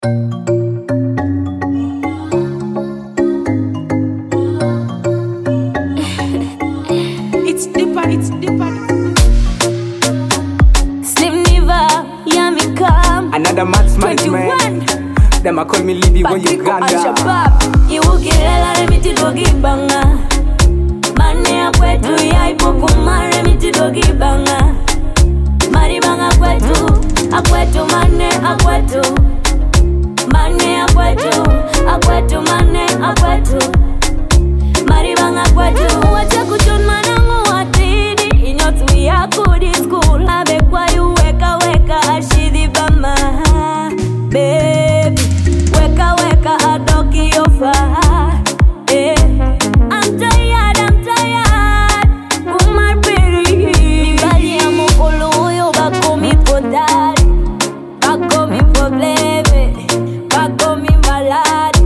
It's deeper. Slim Niva, Yami Kam. Another match man. Them a call me Libby when you Uganda. Iwukirela remiti dogi banga. Mane akwetu ya ipokuma remiti dogi banga. Mari banga akwetu mane akwetu. Mane akwetu mane akwetu. Mari banga akwetu. Wacha kuchun manangu watidi. Inyotu ya kudi school. Abe kwa yu weka ashidi bama. Baby, weka adoki yofa. I'm tired. Kumar peri. Nibali ya mukulu yo bako mi podari. Bako mi probleme. Bako mi maladi.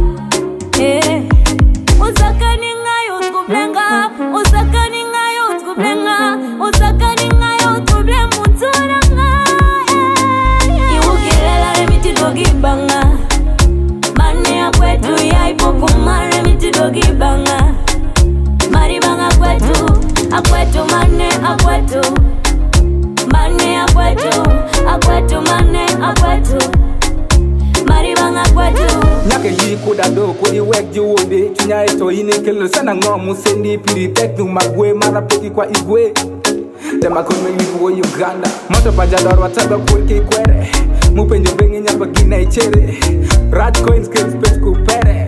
Usaka ninga yo tukublenga. Usaka ninga yo tukublenga. Usaka ninga yo tukublenga. Mutura nga. Iwukirela remiti dogi banga. Mane akwetu ya ipokuma remiti dogi banga. Mari banga akwetu mane akwetu. Mane akwetu mane akwetu. Mari banga akwetu. Nyake yi kuda do kudi wek juwode. Chunya eto ine kelo sana ngomu sendi piri teknu magwe mara peki kwa igwe. Them a call me Libby when Uganda. Moto pajador wataga kweke kwere. Mupenjo bengi nyapa gina ichere. Raj coins kills pech kupere.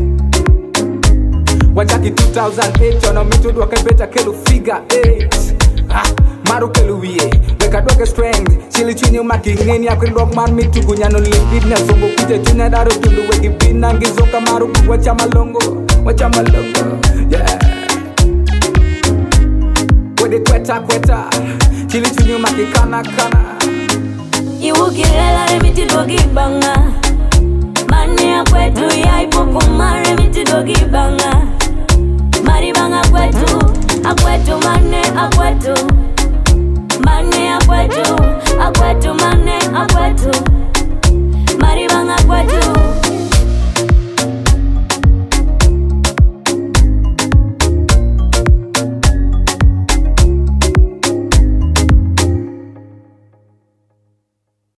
Wachaki 2008 Chono mitudu wakabeta kelu figure 8 Maru kelu wiye Weka doge strength Chili chunyu maki ngeni ya kwendok man mitugu Nyano lipid na zongo kuje chunya daru tundu Wegi bina ngizoka maru wacha malongo Yeah Wede kweta Chili chunyu maki kana Iwukirela remiti dogi banga. Mane akwetu ya ipokuma remiti dogi banga. Mari banga akwetu mane akwetu. Mane akwetu mane akwetu.